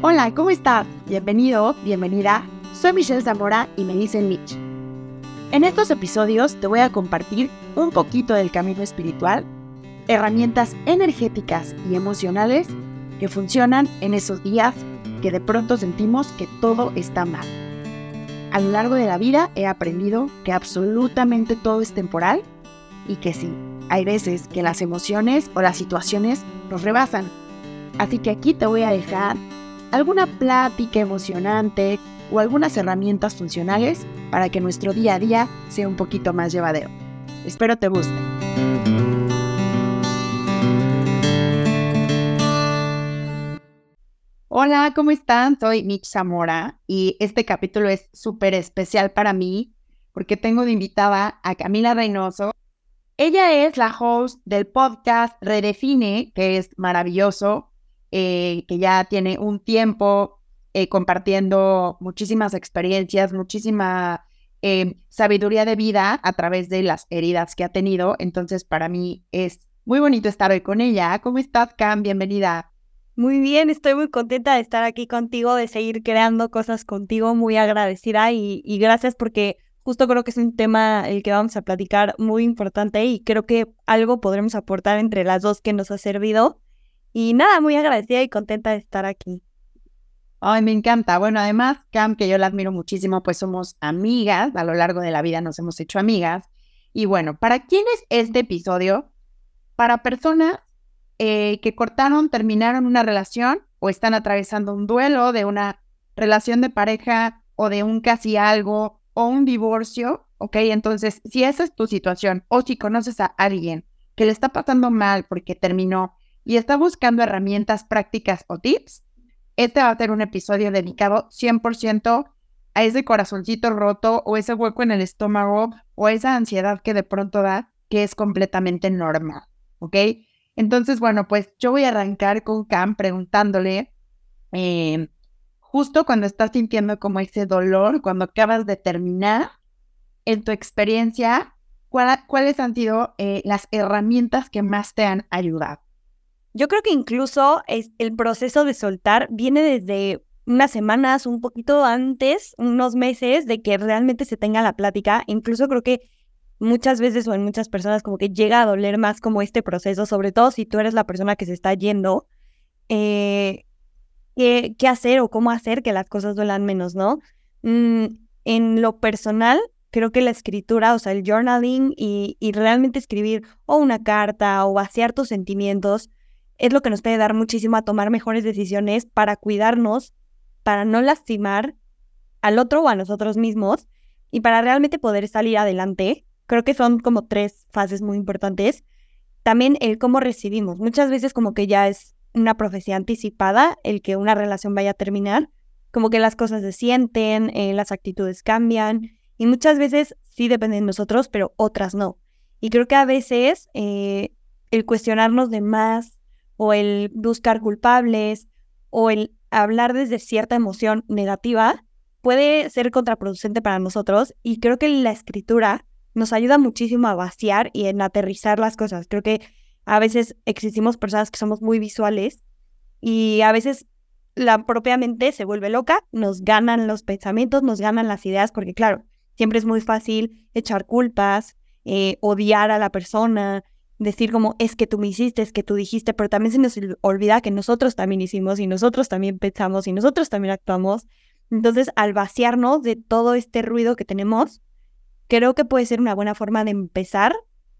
Hola, ¿cómo estás? Bienvenido, bienvenida. Soy Michelle Zamora y me dicen Mitch. En estos episodios te voy a compartir un poquito del camino espiritual, herramientas energéticas y emocionales que funcionan en esos días que de pronto sentimos que todo está mal. A lo largo de la vida he aprendido que absolutamente todo es temporal y que sí, hay veces que las emociones o las situaciones nos rebasan. Así que aquí te voy a dejar alguna plática emocionante o algunas herramientas funcionales para que nuestro día a día sea un poquito más llevadero. Espero te guste. Hola, ¿cómo están? Soy Mitch Zamora y este capítulo es súper especial para mí porque tengo de invitada a Camila Reynoso. Ella es la host del podcast Redefine, que es maravilloso, que ya tiene un tiempo compartiendo muchísimas experiencias, muchísima sabiduría de vida a través de las heridas que ha tenido. Entonces, para mí es muy bonito estar hoy con ella. ¿Cómo estás, Cam? Bienvenida. Muy bien, estoy muy contenta de estar aquí contigo, de seguir creando cosas contigo, muy agradecida y gracias porque justo creo que es un tema el que vamos a platicar muy importante y creo que algo podremos aportar entre las dos que nos ha servido. Y nada, muy agradecida y contenta de estar aquí. Ay, me encanta. Bueno, además, Cam, que yo la admiro muchísimo, pues somos amigas, a lo largo de la vida nos hemos hecho amigas. Y bueno, ¿para quién es este episodio? Para personas que cortaron, terminaron una relación o están atravesando un duelo de una relación de pareja o de un casi algo o un divorcio, ¿ok? Entonces, si esa es tu situación o si conoces a alguien que le está pasando mal porque terminó y está buscando herramientas prácticas o tips, este va a ser un episodio dedicado 100% a ese corazoncito roto o ese hueco en el estómago o esa ansiedad que de pronto da, que es completamente normal, ¿ok? Entonces, bueno, pues yo voy a arrancar con Cam preguntándole, eh, justo cuando estás sintiendo como ese dolor, cuando acabas de terminar, en tu experiencia, ¿cuáles han sido las herramientas que más te han ayudado? Yo creo que incluso el proceso de soltar viene desde unas semanas, un poquito antes, unos meses de que realmente se tenga la plática. Incluso creo que muchas veces o en muchas personas como que llega a doler más como este proceso, sobre todo si tú eres la persona que se está yendo, qué hacer o cómo hacer que las cosas duelan menos, ¿no? En lo personal, creo que la escritura, o sea, el journaling y realmente escribir o una carta o vaciar tus sentimientos es lo que nos puede dar muchísimo a tomar mejores decisiones para cuidarnos, para no lastimar al otro o a nosotros mismos y para realmente poder salir adelante. Creo que son como 3 fases muy importantes. También el cómo recibimos. Muchas veces como que ya es una profecía anticipada el que una relación vaya a terminar, como que las cosas se sienten, las actitudes cambian y muchas veces sí dependen de nosotros, pero otras no. Y creo que a veces el cuestionarnos de más o el buscar culpables o el hablar desde cierta emoción negativa puede ser contraproducente para nosotros y creo que la escritura nos ayuda muchísimo a vaciar y en aterrizar las cosas. Creo que a veces existimos personas que somos muy visuales y a veces la propia mente se vuelve loca, nos ganan los pensamientos, nos ganan las ideas, porque claro, siempre es muy fácil echar culpas, odiar a la persona, decir como es que tú me hiciste, es que tú dijiste, pero también se nos olvida que nosotros también hicimos y nosotros también pensamos y nosotros también actuamos. Entonces, al vaciarnos de todo este ruido que tenemos, creo que puede ser una buena forma de empezar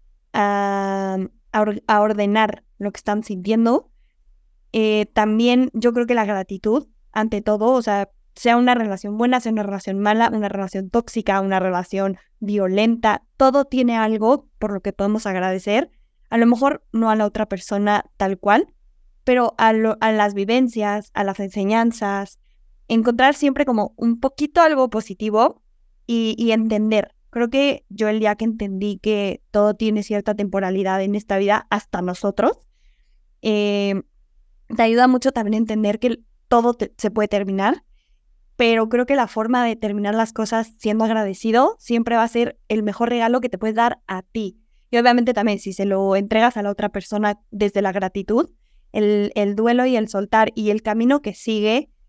a, a ordenar lo que están sintiendo. También yo creo que la gratitud, ante todo, o sea una relación buena, sea una relación mala, una relación tóxica, una relación violenta, todo tiene algo por lo que podemos agradecer. A lo mejor no a la otra persona tal cual, pero a las vivencias, a las enseñanzas, encontrar siempre como un poquito algo positivo y entender. Creo que yo el día que entendí que todo tiene cierta temporalidad en esta vida, hasta nosotros, eh, te ayuda mucho también a entender que todo se puede terminar, pero creo que la forma de terminar las cosas siendo agradecido siempre va a ser el mejor regalo que te puedes dar a ti. Y obviamente también si se lo entregas a la otra persona desde la gratitud, el duelo y el soltar y el camino que sigue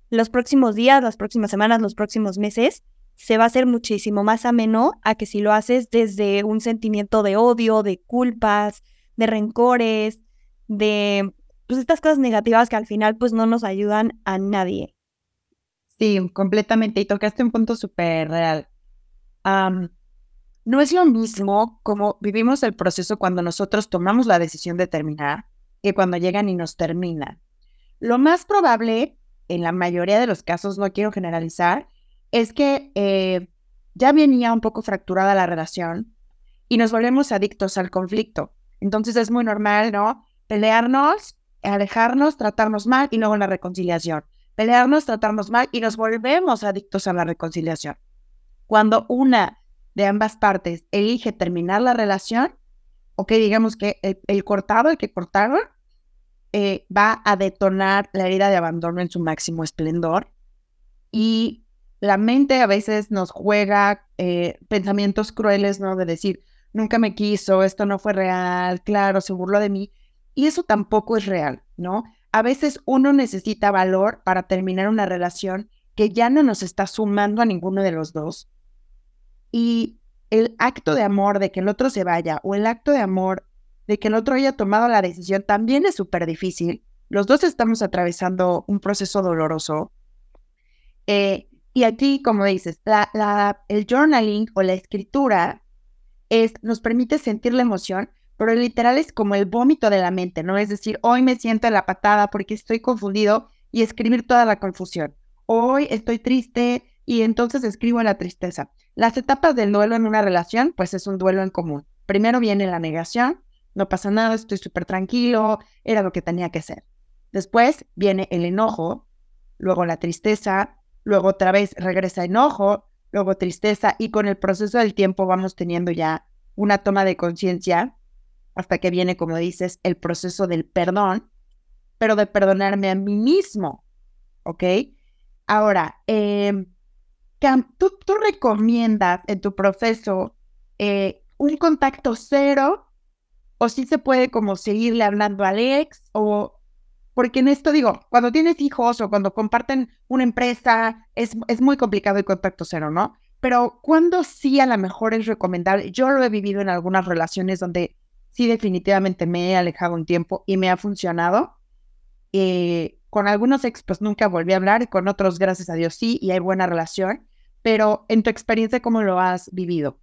los próximos días, las próximas semanas, los próximos meses, se va a hacer muchísimo más ameno a que si lo haces desde un sentimiento de odio, de culpas, de rencores, de pues estas cosas negativas que al final pues no nos ayudan a nadie. Sí, completamente. Y tocaste un punto súper real. Am, no es lo mismo como vivimos el proceso cuando nosotros tomamos la decisión de terminar que cuando llegan y nos terminan. Lo más probable, en la mayoría de los casos, no quiero generalizar, es que ya venía un poco fracturada la relación y nos volvemos adictos al conflicto. Entonces es muy normal, ¿no? Pelearnos, alejarnos, tratarnos mal y luego la reconciliación. Pelearnos, tratarnos mal y nos volvemos adictos a la reconciliación. Cuando una de ambas partes elige terminar la relación, o que digamos que el cortado, el que cortaron, va a detonar la herida de abandono en su máximo esplendor y la mente a veces nos juega pensamientos crueles, ¿no? De decir, nunca me quiso, esto no fue real, claro, se burló de mí. Y eso tampoco es real, ¿no? A veces uno necesita valor para terminar una relación que ya no nos está sumando a ninguno de los dos. Y el acto de amor de que el otro se vaya o el acto de amor de que el otro haya tomado la decisión también es súper difícil. Los dos estamos atravesando un proceso doloroso. Y aquí, como dices, el journaling o la escritura nos permite sentir la emoción, pero literal es como el vómito de la mente, ¿no? Es decir, hoy me siento en la patada porque estoy confundido y escribir toda la confusión. Hoy estoy triste y entonces escribo la tristeza. Las etapas del duelo en una relación, pues es un duelo en común. Primero viene la negación, no pasa nada, estoy súper tranquilo, era lo que tenía que ser. Después viene el enojo, luego la tristeza, luego otra vez regresa enojo, luego tristeza y con el proceso del tiempo vamos teniendo ya una toma de conciencia hasta que viene, como dices, el proceso del perdón, pero de perdonarme a mí mismo, ¿ok? Ahora, Cam, ¿tú recomiendas en tu proceso un contacto cero o sí se puede como seguirle hablando al ex o porque en esto digo, cuando tienes hijos o cuando comparten una empresa, es muy complicado el contacto cero, ¿no? Pero cuando sí a lo mejor es recomendable, yo lo he vivido en algunas relaciones donde sí definitivamente me he alejado un tiempo y me ha funcionado. Con algunos ex pues nunca volví a hablar, y con otros gracias a Dios sí, y hay buena relación. Pero en tu experiencia, ¿cómo lo has vivido?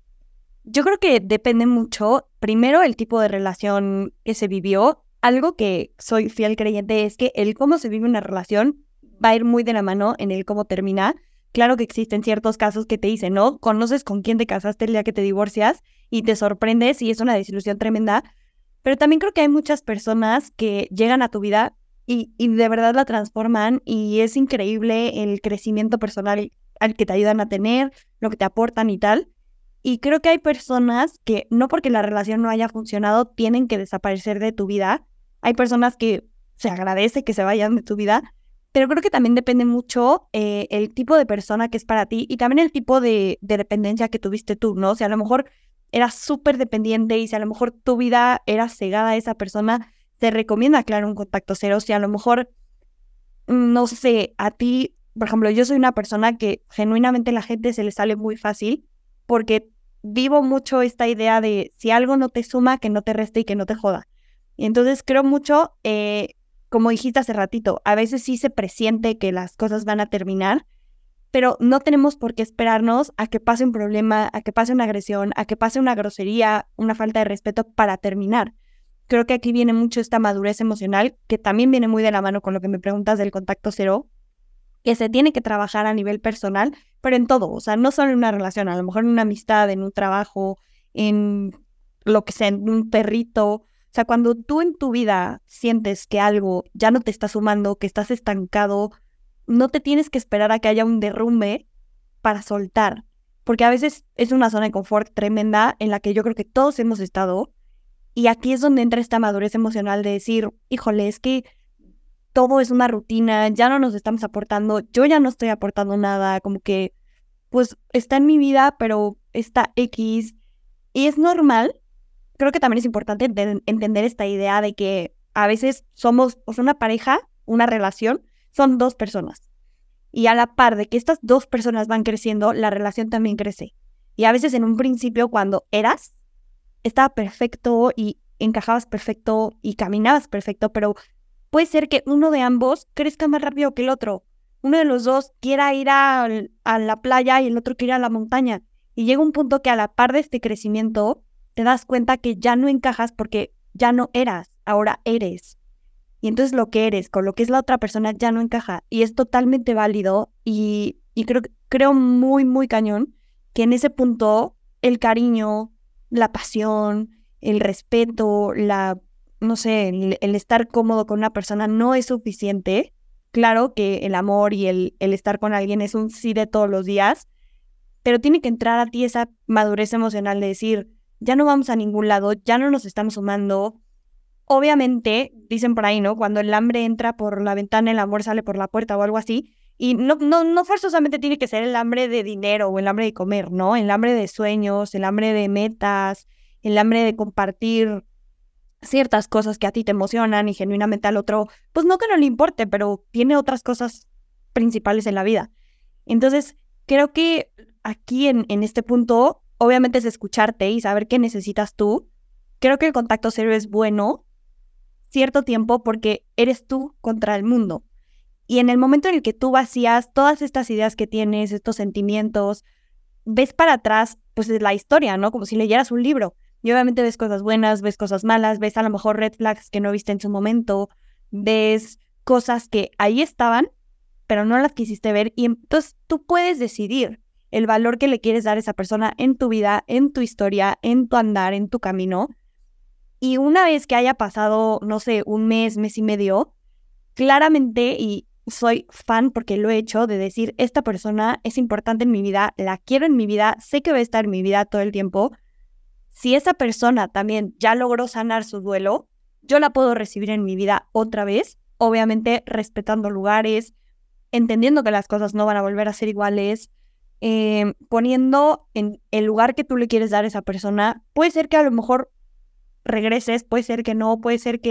Yo creo que depende mucho, primero, el tipo de relación que se vivió. Algo que soy fiel creyente es que el cómo se vive una relación va a ir muy de la mano en el cómo termina. Claro que existen ciertos casos que te dicen, ¿no? Conoces con quién te casaste el día que te divorcias y te sorprendes y es una desilusión tremenda. Pero también creo que hay muchas personas que llegan a tu vida y de verdad la transforman y es increíble el crecimiento personal al que te ayudan a tener, lo que te aportan y tal. Y creo que hay personas que no porque la relación no haya funcionado tienen que desaparecer de tu vida. Hay personas que se agradece que se vayan de tu vida, pero creo que también depende mucho el tipo de persona que es para ti y también el tipo de dependencia que tuviste tú, ¿no? Si a lo mejor eras súper dependiente y si a lo mejor tu vida era cegada a esa persona, te recomienda, claro, un contacto cero. Si a lo mejor, no sé, a ti, por ejemplo, yo soy una persona que genuinamente la gente se le sale muy fácil porque vivo mucho esta idea de si algo no te suma, que no te reste y que no te joda. Y entonces creo mucho, como dijiste hace ratito, a veces sí se presiente que las cosas van a terminar, pero no tenemos por qué esperarnos a que pase un problema, a que pase una agresión, a que pase una grosería, una falta de respeto para terminar. Creo que aquí viene mucho esta madurez emocional, que también viene muy de la mano con lo que me preguntas del contacto cero, que se tiene que trabajar a nivel personal, pero en todo, o sea, no solo en una relación, a lo mejor en una amistad, en un trabajo, en lo que sea, en un perrito. O sea, cuando tú en tu vida sientes que algo ya no te está sumando, que estás estancado, no te tienes que esperar a que haya un derrumbe para soltar, porque a veces es una zona de confort tremenda en la que yo creo que todos hemos estado, y aquí es donde entra esta madurez emocional de decir, híjole, es que todo es una rutina, ya no nos estamos aportando, yo ya no estoy aportando nada, como que pues está en mi vida, pero está X, y es normal. Creo que también es importante entender esta idea de que a veces somos, o sea, una pareja, una relación, son dos personas. Y a la par de que estas dos personas van creciendo, la relación también crece. Y a veces en un principio, cuando estaba perfecto y encajabas perfecto y caminabas perfecto, pero puede ser que uno de ambos crezca más rápido que el otro. Uno de los dos quiera ir a la playa y el otro quiera ir a la montaña. Y llega un punto que a la par de este crecimiento, te das cuenta que ya no encajas porque ya no eras, ahora eres. Y entonces lo que eres con lo que es la otra persona ya no encaja. Y es totalmente válido y creo muy, muy cañón que en ese punto el cariño, la pasión, el respeto, no sé, el estar cómodo con una persona no es suficiente. Claro que el amor y el estar con alguien es un sí de todos los días, pero tiene que entrar a ti esa madurez emocional de decir, ya no vamos a ningún lado, ya no nos estamos sumando. Obviamente, dicen por ahí, ¿no? Cuando el hambre entra por la ventana, el amor sale por la puerta o algo así. Y no forzosamente tiene que ser el hambre de dinero o el hambre de comer, ¿no? El hambre de sueños, el hambre de metas, el hambre de compartir ciertas cosas que a ti te emocionan y genuinamente al otro, pues no que no le importe, pero tiene otras cosas principales en la vida. Entonces, creo que aquí en este punto, obviamente es escucharte y saber qué necesitas tú. Creo que el contacto cero es bueno cierto tiempo porque eres tú contra el mundo. Y en el momento en el que tú vacías todas estas ideas que tienes, estos sentimientos, ves para atrás, pues es la historia, ¿no? Como si leyeras un libro. Y obviamente ves cosas buenas, ves cosas malas, ves a lo mejor red flags que no viste en su momento, ves cosas que ahí estaban, pero no las quisiste ver. Y entonces tú puedes decidir el valor que le quieres dar a esa persona en tu vida, en tu historia, en tu andar, en tu camino. Y una vez que haya pasado, no sé, un mes, mes y medio, claramente, y soy fan porque lo he hecho, de decir, esta persona es importante en mi vida, la quiero en mi vida, sé que va a estar en mi vida todo el tiempo. Si esa persona también ya logró sanar su duelo, yo la puedo recibir en mi vida otra vez, obviamente respetando lugares, entendiendo que las cosas no van a volver a ser iguales, poniendo en el lugar que tú le quieres dar a esa persona. Puede ser que a lo mejor regreses, puede ser que no, puede ser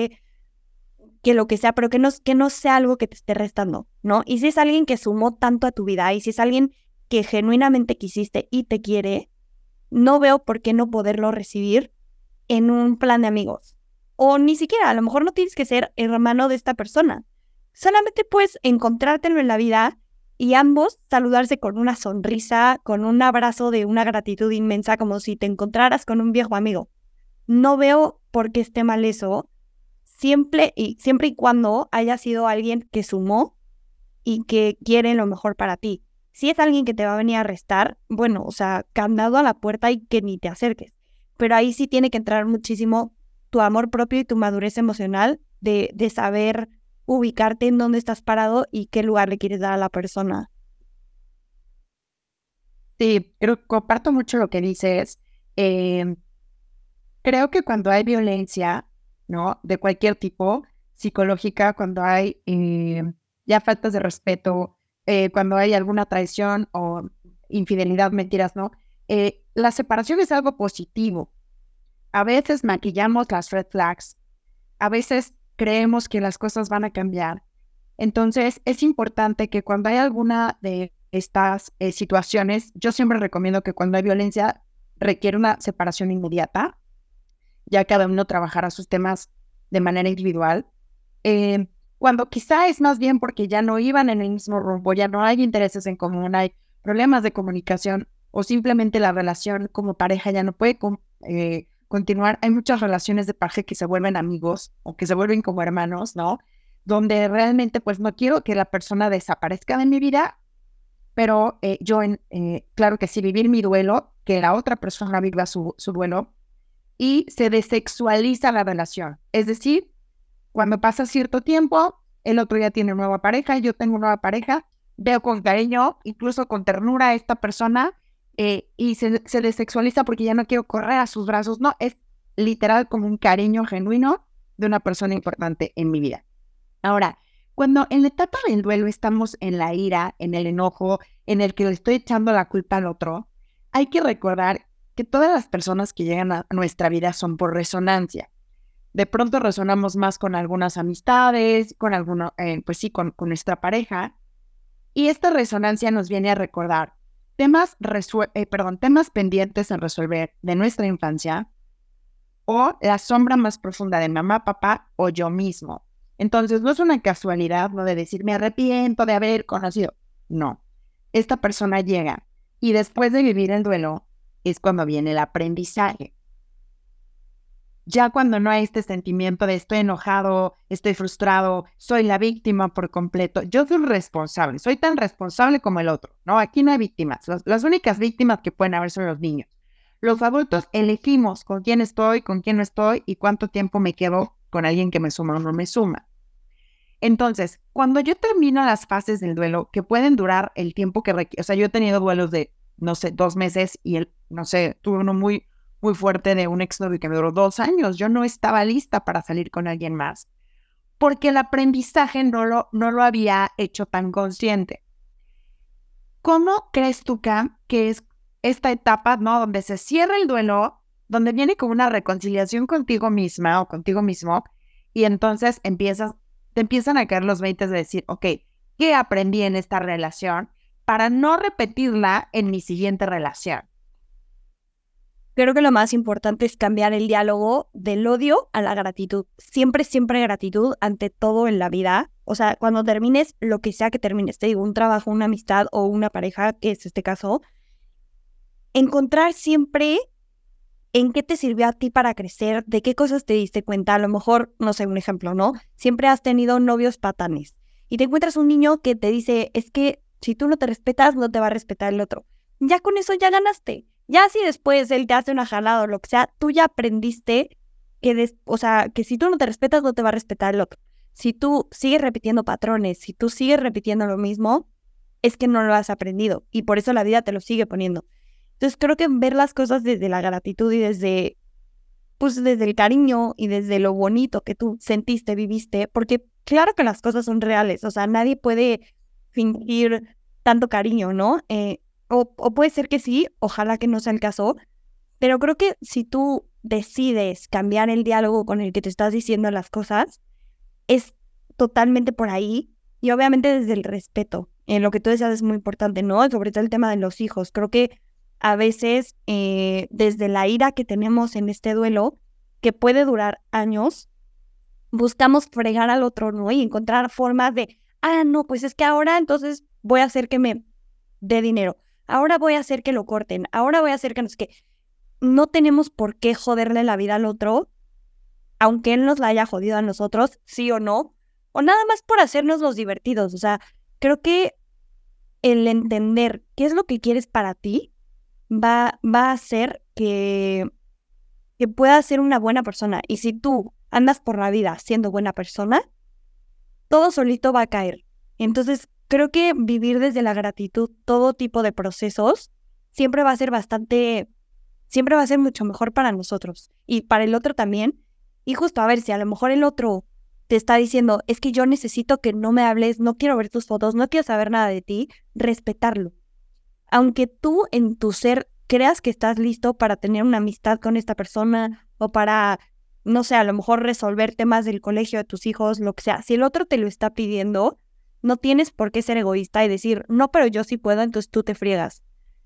que lo que sea, pero que no sea algo que te esté restando, ¿no? Y si es alguien que sumó tanto a tu vida y si es alguien que genuinamente quisiste y te quiere, no veo por qué no poderlo recibir en un plan de amigos. O ni siquiera, a lo mejor no tienes que ser hermano de esta persona. Solamente puedes encontrártelo en la vida y ambos saludarse con una sonrisa, con un abrazo de una gratitud inmensa, como si te encontraras con un viejo amigo. No veo por qué esté mal eso, siempre y cuando haya sido alguien que sumó y que quiere lo mejor para ti. Si es alguien que te va a venir a restar, bueno, o sea, candado a la puerta y que ni te acerques. Pero ahí sí tiene que entrar muchísimo tu amor propio y tu madurez emocional de saber ubicarte en dónde estás parado y qué lugar le quieres dar a la persona. Sí, creo, comparto mucho lo que dices. Eh, Creo que cuando hay violencia, ¿no? De cualquier tipo, psicológica, cuando hay ya faltas de respeto, cuando hay alguna traición o infidelidad, mentiras, ¿no? La separación es algo positivo. A veces maquillamos las red flags, a veces creemos que las cosas van a cambiar. Entonces, es importante que cuando hay alguna de estas situaciones, yo siempre recomiendo que cuando hay violencia requiere una separación inmediata, ya cada uno trabajará sus temas de manera individual. Cuando quizá es más bien porque ya no iban en el mismo rumbo, ya no hay intereses en común, hay problemas de comunicación o simplemente la relación como pareja ya no puede continuar. Hay muchas relaciones de pareja que se vuelven amigos o que se vuelven como hermanos, ¿no? Donde realmente pues no quiero que la persona desaparezca de mi vida, pero claro que sí, vivir mi duelo, que la otra persona viva su duelo, y se desexualiza la relación. Es decir, cuando pasa cierto tiempo, el otro ya tiene nueva pareja, yo tengo nueva pareja, veo con cariño, incluso con ternura a esta persona, y se desexualiza porque ya no quiero correr a sus brazos. No, es literal como un cariño genuino de una persona importante en mi vida. Ahora, cuando en la etapa del duelo estamos en la ira, en el enojo, en el que le estoy echando la culpa al otro, hay que recordar que todas las personas que llegan a nuestra vida son por resonancia. De pronto resonamos más con algunas amistades, con pues sí, con nuestra pareja. Y esta resonancia nos viene a recordar temas pendientes en resolver de nuestra infancia o la sombra más profunda de mamá, papá o yo mismo. Entonces, no es una casualidad, no de decir, me arrepiento de haber conocido. No, esta persona llega y después de vivir el duelo es cuando viene el aprendizaje. Ya cuando no hay este sentimiento de estoy enojado, estoy frustrado, soy la víctima por completo, yo soy responsable, soy tan responsable como el otro, ¿no? Aquí no hay víctimas, las únicas víctimas que pueden haber son los niños. Los adultos elegimos con quién no estoy y cuánto tiempo me quedo con alguien que me suma o no me suma. Entonces, cuando yo termino las fases del duelo, que pueden durar el tiempo que requiere, o sea, yo he tenido duelos de, 2 meses y tuve uno muy fuerte de un exnovio que me duró 2 años. Yo no estaba lista para salir con alguien más, porque el aprendizaje no lo había hecho tan consciente. ¿Cómo crees tú, Cam, que es esta etapa, ¿no? Donde se cierra el duelo, donde viene como una reconciliación contigo misma o contigo mismo, y entonces te empiezan a caer los 20 de decir, ok, ¿qué aprendí en esta relación para no repetirla en mi siguiente relación? Creo que lo más importante es cambiar el diálogo del odio a la gratitud. Siempre, siempre gratitud ante todo en la vida. O sea, cuando termines lo que sea que termines, te digo, un trabajo, una amistad o una pareja, que es este caso, encontrar siempre en qué te sirvió a ti para crecer, de qué cosas te diste cuenta. A lo mejor, no sé, un ejemplo, ¿no? Siempre has tenido novios patanes y te encuentras un niño que te dice, es que si tú no te respetas, no te va a respetar el otro. Ya con eso ya ganaste. Ya si después él te hace una jalada o lo que sea, tú ya aprendiste que si tú no te respetas, no te va a respetar el otro. Si tú sigues repitiendo patrones, si tú sigues repitiendo lo mismo, es que no lo has aprendido y por eso la vida te lo sigue poniendo. Entonces creo que ver las cosas desde la gratitud y desde el cariño y desde lo bonito que tú sentiste, viviste, porque claro que las cosas son reales, o sea, nadie puede fingir tanto cariño, ¿no? O puede ser que sí, ojalá que no sea el caso, pero creo que si tú decides cambiar el diálogo con el que te estás diciendo las cosas, es totalmente por ahí y obviamente desde el respeto. Lo que tú decías es muy importante, ¿no? Sobre todo el tema de los hijos. Creo que a veces desde la ira que tenemos en este duelo, que puede durar años, buscamos fregar al otro, ¿no? Y encontrar formas de, no, pues es que ahora entonces voy a hacer que me dé dinero. Ahora voy a hacer que lo corten. Ahora voy a hacer que no sé qué. No tenemos por qué joderle la vida al otro, aunque él nos la haya jodido a nosotros, sí o no, o nada más por hacernos los divertidos. O sea, creo que el entender qué es lo que quieres para ti va a hacer que puedas ser una buena persona. Y si tú andas por la vida siendo buena persona, todo solito va a caer. Entonces, creo que vivir desde la gratitud todo tipo de procesos siempre va a ser mucho mejor para nosotros y para el otro también. Y justo, a ver, si a lo mejor el otro te está diciendo, es que yo necesito que no me hables, no quiero ver tus fotos, no quiero saber nada de ti, respetarlo. Aunque tú en tu ser creas que estás listo para tener una amistad con esta persona o para, no sé, a lo mejor resolver temas del colegio de tus hijos, lo que sea, si el otro te lo está pidiendo, no tienes por qué ser egoísta y decir, no, pero yo sí puedo, entonces tú te friegas.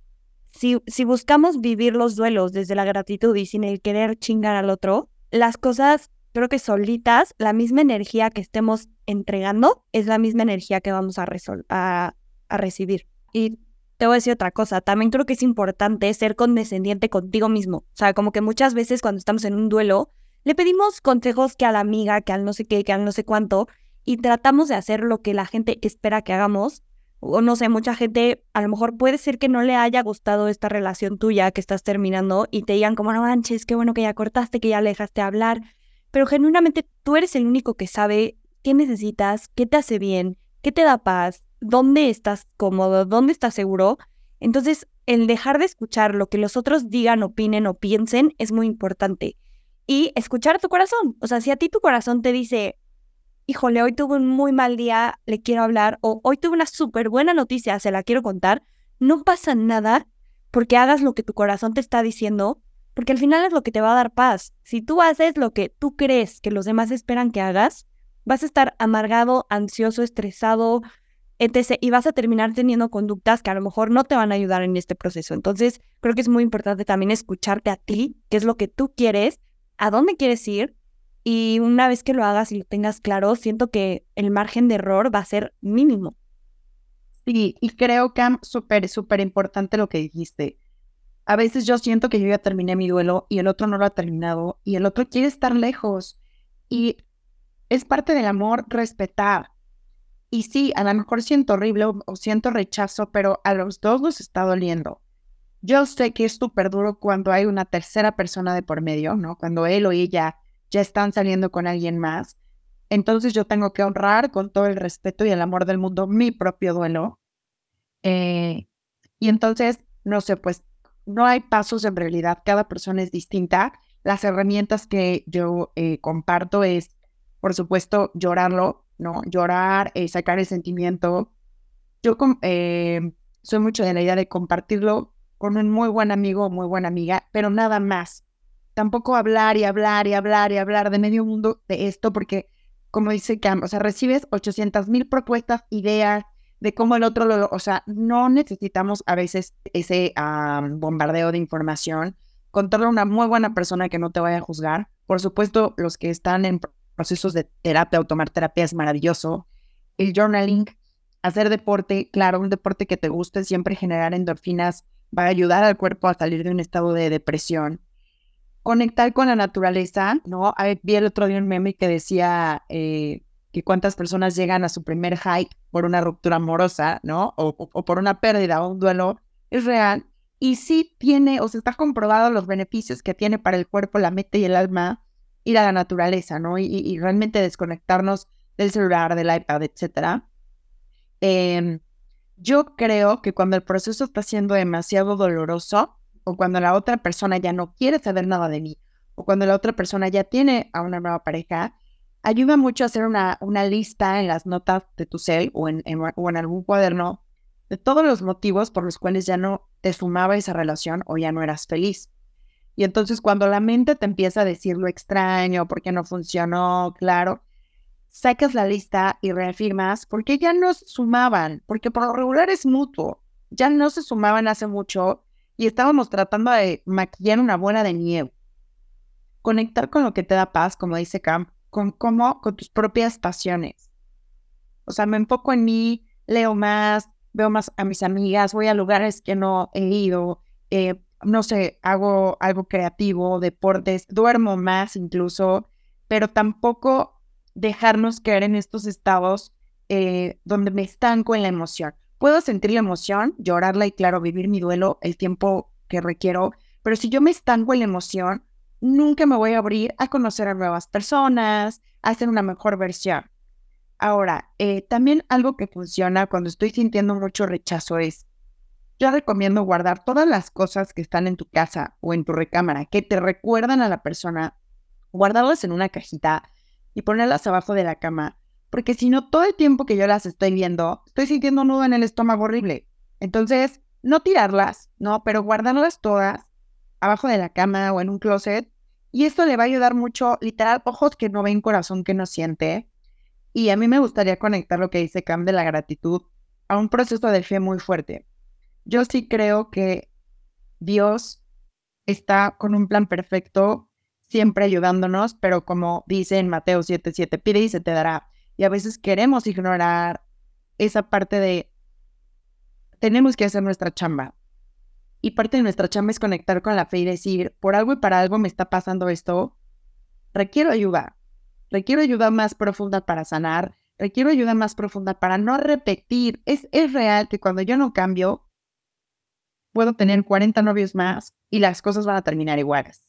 Si buscamos vivir los duelos desde la gratitud y sin el querer chingar al otro, las cosas, creo que solitas, la misma energía que estemos entregando es la misma energía que vamos a recibir. Y te voy a decir otra cosa, también creo que es importante ser condescendiente contigo mismo. O sea, como que muchas veces cuando estamos en un duelo, le pedimos consejos que a la amiga, que al no sé qué, que al no sé cuánto, y tratamos de hacer lo que la gente espera que hagamos. O no sé, mucha gente, a lo mejor puede ser que no le haya gustado esta relación tuya que estás terminando y te digan como, no manches, qué bueno que ya cortaste, que ya le dejaste hablar. Pero genuinamente tú eres el único que sabe qué necesitas, qué te hace bien, qué te da paz, dónde estás cómodo, dónde estás seguro. Entonces, el dejar de escuchar lo que los otros digan, opinen o piensen es muy importante. Y escuchar a tu corazón. O sea, si a ti tu corazón te dice, híjole, hoy tuve un muy mal día, le quiero hablar, o hoy tuve una súper buena noticia, se la quiero contar, no pasa nada porque hagas lo que tu corazón te está diciendo, porque al final es lo que te va a dar paz. Si tú haces lo que tú crees que los demás esperan que hagas, vas a estar amargado, ansioso, estresado, etc. Y vas a terminar teniendo conductas que a lo mejor no te van a ayudar en este proceso. Entonces, creo que es muy importante también escucharte a ti, qué es lo que tú quieres, a dónde quieres ir, y una vez que lo hagas y lo tengas claro, siento que el margen de error va a ser mínimo. Sí, y creo, Cam, súper, súper importante lo que dijiste. A veces yo siento que yo ya terminé mi duelo y el otro no lo ha terminado y el otro quiere estar lejos. Y es parte del amor respetar. Y sí, a lo mejor siento horrible o siento rechazo, pero a los dos nos está doliendo. Yo sé que es súper duro cuando hay una tercera persona de por medio, ¿no? Cuando él o ella ya están saliendo con alguien más. Entonces yo tengo que honrar con todo el respeto y el amor del mundo mi propio duelo. Eh, y entonces, no sé, pues no hay pasos en realidad, cada persona es distinta. Las herramientas que yo comparto es, por supuesto, llorarlo, ¿no? Llorar, sacar el sentimiento. Yo soy mucho de la idea de compartirlo con un muy buen amigo o muy buena amiga, pero nada más. Tampoco hablar y hablar y hablar y hablar de medio mundo de esto, porque, como dice Cam, o sea, recibes 800,000 propuestas, ideas de cómo el otro o sea, no necesitamos a veces ese bombardeo de información. Contarle a una muy buena persona que no te vaya a juzgar. Por supuesto, los que están en procesos de terapia o tomar terapia es maravilloso. El journaling, hacer deporte, claro, un deporte que te guste, siempre generar endorfinas va a ayudar al cuerpo a salir de un estado de depresión. Conectar con la naturaleza, ¿no? Vi el otro día un meme que decía que cuántas personas llegan a su primer hike por una ruptura amorosa, ¿no? O por una pérdida o un duelo. Es real. Y sí tiene, o sea, está comprobado los beneficios que tiene para el cuerpo, la mente y el alma ir a la naturaleza, ¿no? Y realmente desconectarnos del celular, del iPad, etcétera. Em, yo creo que cuando el proceso está siendo demasiado doloroso, o cuando la otra persona ya no quiere saber nada de mí, o cuando la otra persona ya tiene a una nueva pareja, ayuda mucho a hacer una lista en las notas de tu cel o en algún cuaderno de todos los motivos por los cuales ya no te sumaba esa relación o ya no eras feliz. Y entonces cuando la mente te empieza a decir lo extraño, por qué no funcionó, claro, sacas la lista y reafirmas porque ya no se sumaban, porque por lo regular es mutuo, ya no se sumaban hace mucho y estábamos tratando de maquillar una bola de nieve. Conectar con lo que te da paz, como dice Cam, con tus propias pasiones. O sea, me enfoco en mí, leo más, veo más a mis amigas, voy a lugares que no he ido, no sé, hago algo creativo, deportes, duermo más incluso, pero tampoco dejarnos caer en estos estados donde me estanco en la emoción. Puedo sentir la emoción, llorarla y claro, vivir mi duelo el tiempo que requiero, pero si yo me estanco en la emoción, nunca me voy a abrir a conocer a nuevas personas, a ser una mejor versión. Ahora, también algo que funciona cuando estoy sintiendo mucho rechazo es, yo recomiendo guardar todas las cosas que están en tu casa o en tu recámara que te recuerdan a la persona, guardarlas en una cajita y ponerlas abajo de la cama, porque si no, todo el tiempo que yo las estoy viendo, estoy sintiendo un nudo en el estómago horrible. Entonces, no tirarlas, ¿no? Pero guardarlas todas abajo de la cama o en un closet, y esto le va a ayudar mucho, literal, ojos que no ven, corazón que no siente. Y a mí me gustaría conectar lo que dice Cam de la gratitud a un proceso de fe muy fuerte. Yo sí creo que Dios está con un plan perfecto, siempre ayudándonos, pero como dice en Mateo 7:7, pide y se te dará. Y a veces queremos ignorar esa parte de tenemos que hacer nuestra chamba. Y parte de nuestra chamba es conectar con la fe y decir, por algo y para algo me está pasando esto, requiero ayuda. Requiero ayuda más profunda para sanar. Requiero ayuda más profunda para no repetir. Es real que cuando yo no cambio, puedo tener 40 novios más y las cosas van a terminar iguales.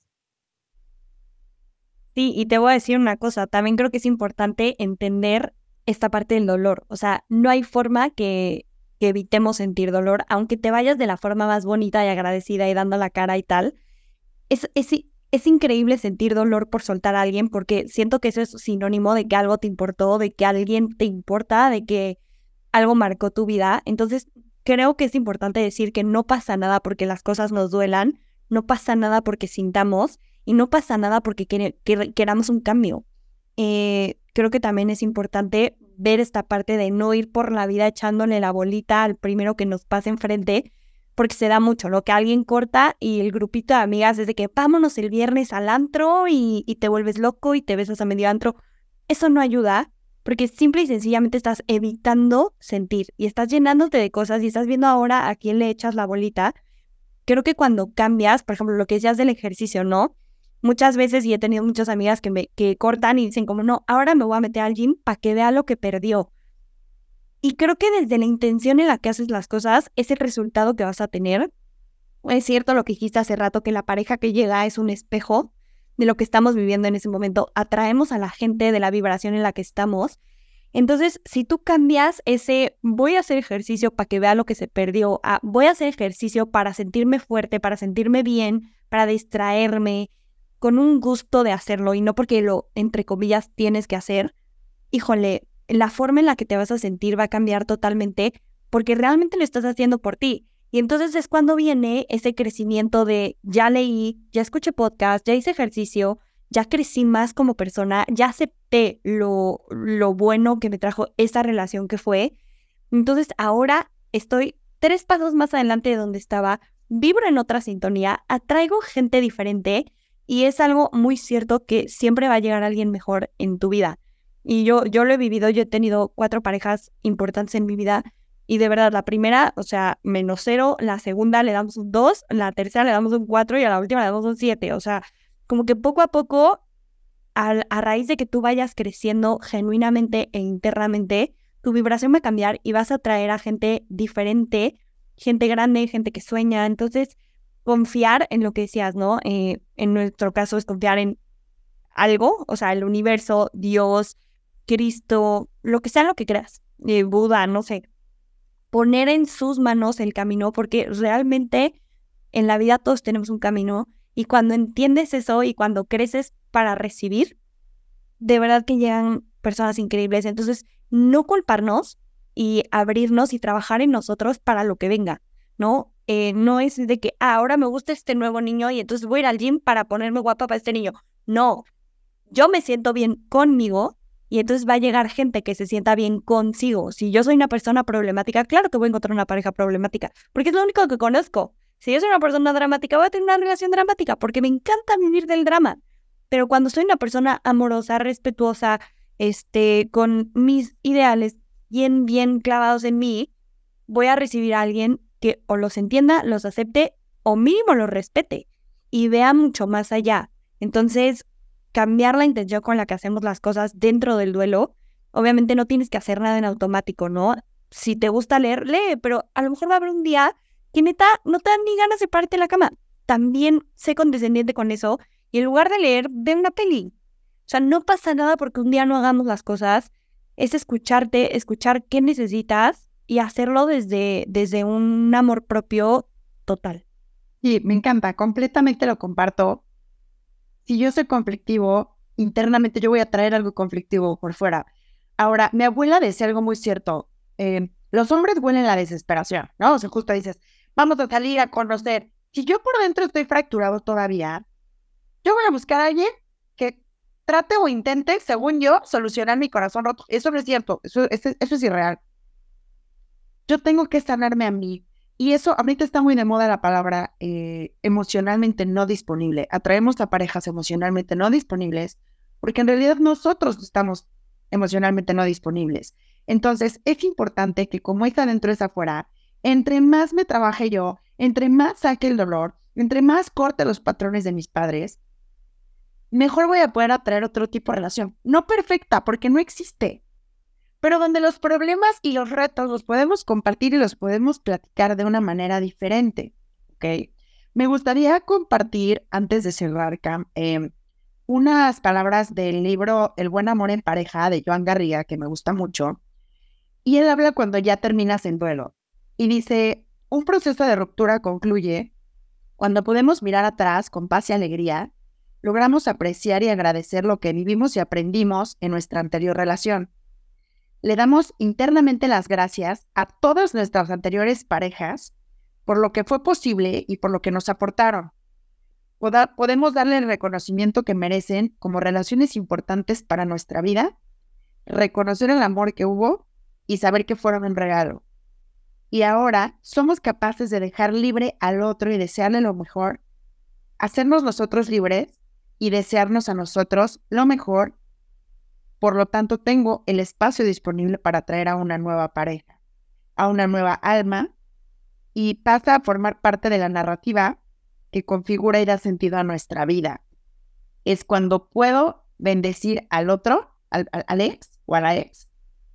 Sí, y te voy a decir una cosa, también creo que es importante entender esta parte del dolor. O sea, no hay forma que evitemos sentir dolor, aunque te vayas de la forma más bonita y agradecida y dando la cara y tal. Es increíble sentir dolor por soltar a alguien porque siento que eso es sinónimo de que algo te importó, de que alguien te importa, de que algo marcó tu vida. Entonces, creo que es importante decir que no pasa nada porque las cosas nos duelan, no pasa nada porque sintamos y no pasa nada porque queramos un cambio. Creo que también es importante ver esta parte de no ir por la vida echándole la bolita al primero que nos pase enfrente, porque se da mucho, ¿no? Que alguien corta y el grupito de amigas es de que vámonos el viernes al antro y te vuelves loco y te besas a medio antro. Eso no ayuda, porque simple y sencillamente estás evitando sentir y estás llenándote de cosas y estás viendo ahora a quién le echas la bolita. Creo que cuando cambias, por ejemplo, lo que decías del ejercicio, ¿no? Muchas veces, y he tenido muchas amigas que cortan y dicen como, no, ahora me voy a meter al gym para que vea lo que perdió. Y creo que desde la intención en la que haces las cosas es el resultado que vas a tener. Es cierto lo que dijiste hace rato, que la pareja que llega es un espejo de lo que estamos viviendo en ese momento. Atraemos a la gente de la vibración en la que estamos. Entonces, si tú cambias ese voy a hacer ejercicio para que vea lo que se perdió, a voy a hacer ejercicio para sentirme fuerte, para sentirme bien, para distraerme, con un gusto de hacerlo y no porque lo, entre comillas, tienes que hacer, híjole, la forma en la que te vas a sentir va a cambiar totalmente porque realmente lo estás haciendo por ti. Y entonces es cuando viene ese crecimiento de ya leí, ya escuché podcast, ya hice ejercicio, ya crecí más como persona, ya acepté lo bueno que me trajo esa relación que fue. Entonces ahora estoy 3 pasos más adelante de donde estaba, vibro en otra sintonía, atraigo gente diferente y es algo muy cierto que siempre va a llegar alguien mejor en tu vida. Y yo lo he vivido, yo he tenido 4 parejas importantes en mi vida y de verdad la primera, o sea, -0, la segunda le damos un 2, la tercera le damos un 4 y a la última le damos un 7. O sea, como que poco a poco, a raíz de que tú vayas creciendo genuinamente e internamente, tu vibración va a cambiar y vas a atraer a gente diferente, gente grande, gente que sueña. Entonces, confiar en lo que decías, ¿no? En nuestro caso es confiar en algo, o sea, el universo, Dios, Cristo, lo que sea lo que creas, Buda, no sé, poner en sus manos el camino, porque realmente en la vida todos tenemos un camino y cuando entiendes eso y cuando creces para recibir, de verdad que llegan personas increíbles. Entonces, no culparnos y abrirnos y trabajar en nosotros para lo que venga, ¿no? No es de que ahora me gusta este nuevo niño y entonces voy a ir al gym para ponerme guapa para este niño. No, yo me siento bien conmigo y entonces va a llegar gente que se sienta bien consigo. Si yo soy una persona problemática, claro que voy a encontrar una pareja problemática, porque es lo único que conozco. Si yo soy una persona dramática, voy a tener una relación dramática, porque me encanta vivir del drama. Pero cuando soy una persona amorosa, respetuosa, con mis ideales bien clavados en mí, voy a recibir a alguien que o los entienda, los acepte o mínimo los respete y vea mucho más allá. Entonces, cambiar la intención con la que hacemos las cosas dentro del duelo, obviamente no tienes que hacer nada en automático, ¿no? Si te gusta leer, lee, pero a lo mejor va a haber un día que neta no te dan ni ganas de pararte en la cama. También sé condescendiente con eso y en lugar de leer, ve una peli. O sea, no pasa nada porque un día no hagamos las cosas, es escucharte, escuchar qué necesitas y hacerlo desde un amor propio total. Sí, me encanta, completamente lo comparto. Si yo soy conflictivo, internamente yo voy a traer algo conflictivo por fuera. Ahora, mi abuela decía algo muy cierto. Los hombres huelen la desesperación, ¿no? O sea, justo dices, vamos a salir a conocer. Si yo por dentro estoy fracturado todavía, yo voy a buscar a alguien que trate o intente, según yo, solucionar mi corazón roto. Eso no es cierto, eso es irreal. Yo tengo que sanarme a mí. Y eso, ahorita está muy de moda la palabra emocionalmente no disponible. Atraemos a parejas emocionalmente no disponibles porque en realidad nosotros estamos emocionalmente no disponibles. Entonces, es importante que como es adentro es afuera, entre más me trabaje yo, entre más saque el dolor, entre más corte los patrones de mis padres, mejor voy a poder atraer otro tipo de relación. No perfecta, porque no existe, pero donde los problemas y los retos los podemos compartir y los podemos platicar de una manera diferente, ¿ok? Me gustaría compartir, antes de cerrar, Cam, unas palabras del libro El buen amor en pareja de Joan Garriga, que me gusta mucho, y él habla cuando ya terminas en duelo, y dice, un proceso de ruptura concluye cuando podemos mirar atrás con paz y alegría, logramos apreciar y agradecer lo que vivimos y aprendimos en nuestra anterior relación. Le damos internamente las gracias a todas nuestras anteriores parejas por lo que fue posible y por lo que nos aportaron. Podemos darle el reconocimiento que merecen como relaciones importantes para nuestra vida reconocer el amor que hubo y saber que fueron un regalo. Y ahora somos capaces de dejar libre al otro y desearle lo mejor, hacernos nosotros libres y desearnos a nosotros lo mejor. Por lo tanto, tengo el espacio disponible para atraer a una nueva pareja, a una nueva alma, y pasa a formar parte de la narrativa que configura y da sentido a nuestra vida. Es cuando puedo bendecir al otro, al ex o a la ex.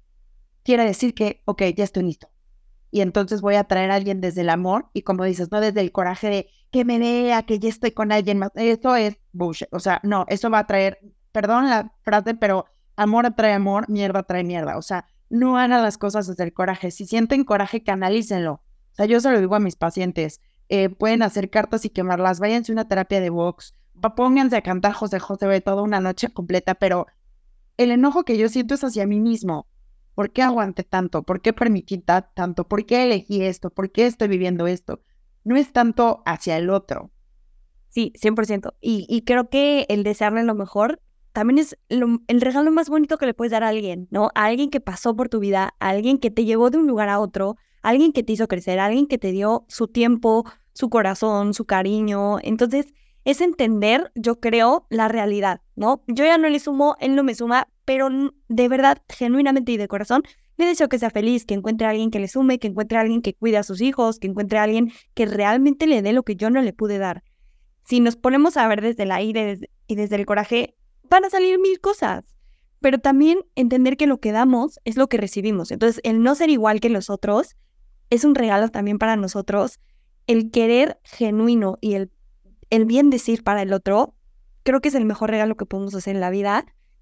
Quiere decir que, ok, ya estoy listo. Y entonces voy a traer a alguien desde el amor y, como dices, no desde el coraje de que me vea, que ya estoy con alguien más. Eso es bullshit. O sea, no, eso va a traer, perdón la frase, pero amor atrae amor, mierda atrae mierda. O sea, no hagan las cosas desde el coraje. Si sienten coraje, canalícenlo. O sea, yo se lo digo a mis pacientes. Pueden hacer cartas y quemarlas. Váyanse a una terapia de box. Pónganse a cantar José José toda una noche completa, pero el enojo que yo siento es hacia mí mismo. ¿Por qué aguanté tanto? ¿Por qué permití tanto? ¿Por qué elegí esto? ¿Por qué estoy viviendo esto? No es tanto hacia el otro. Sí, 100%. Y creo que el desearle lo mejor también es el regalo más bonito que le puedes dar a alguien, ¿no? A alguien que pasó por tu vida, a alguien que te llevó de un lugar a otro, a alguien que te hizo crecer, a alguien que te dio su tiempo, su corazón, su cariño. Entonces, es entender, yo creo, la realidad, ¿no? Yo ya no le sumo, él no me suma, pero de verdad, genuinamente y de corazón, le deseo que sea feliz, que encuentre a alguien que le sume, que encuentre a alguien que cuide a sus hijos, que encuentre a alguien que realmente le dé lo que yo no le pude dar. Si nos ponemos a ver desde el aire y desde el coraje, van a salir mil cosas. Pero también entender que lo que damos es lo que recibimos. Entonces, el no ser igual que los otros es un regalo también para nosotros. El querer genuino y el bien decir para el otro, creo que es el mejor regalo que podemos hacer en la vida.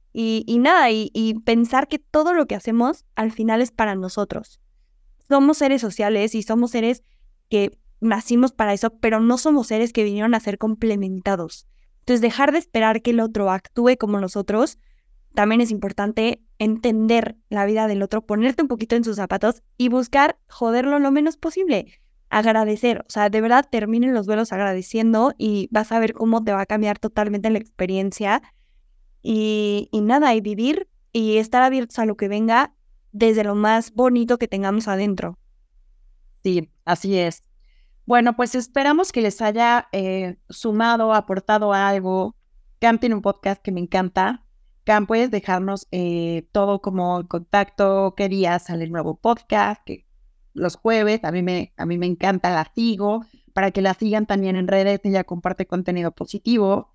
Y nada, y pensar que todo lo que hacemos al final es para nosotros. Somos seres sociales y somos seres que nacimos para eso, pero no somos seres que vinieron a ser complementados. Entonces, dejar de esperar que el otro actúe como nosotros, también es importante entender la vida del otro, ponerte un poquito en sus zapatos y buscar joderlo lo menos posible. Agradecer, o sea, de verdad terminen los duelos agradeciendo y vas a ver cómo te va a cambiar totalmente la experiencia y nada, y vivir y estar abiertos a lo que venga desde lo más bonito que tengamos adentro. Sí, así es. Bueno, pues esperamos que les haya sumado, aportado algo. Cam tiene un podcast que me encanta. Cam, puedes dejarnos todo como contacto, qué día sale el nuevo podcast, que los jueves, a mí me encanta, la sigo, para que la sigan también en redes, ella comparte contenido positivo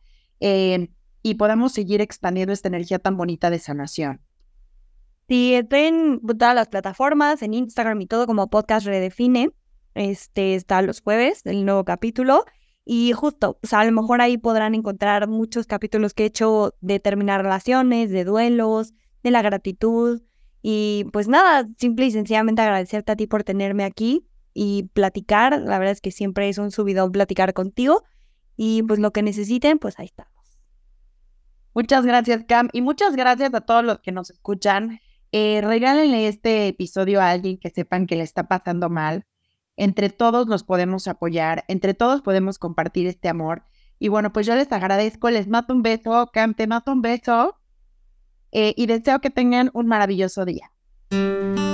y podamos seguir expandiendo esta energía tan bonita de sanación. Sí, estoy en todas las plataformas, en Instagram y todo como Podcast Redefine. Está los jueves, el nuevo capítulo. Y justo, o sea, a lo mejor ahí podrán encontrar muchos capítulos que he hecho de terminar relaciones, de duelos, de la gratitud. Y pues nada, simple y sencillamente agradecerte a ti por tenerme aquí y platicar. La verdad es que siempre es un subidón platicar contigo. Y pues lo que necesiten, pues ahí estamos. Muchas gracias, Cam, y muchas gracias a todos los que nos escuchan. Regálenle este episodio a alguien que sepan que le está pasando mal. Entre todos nos podemos apoyar, entre todos podemos compartir este amor. Y bueno, pues yo les agradezco, les mando un beso, Cam, te mando un beso y deseo que tengan un maravilloso día.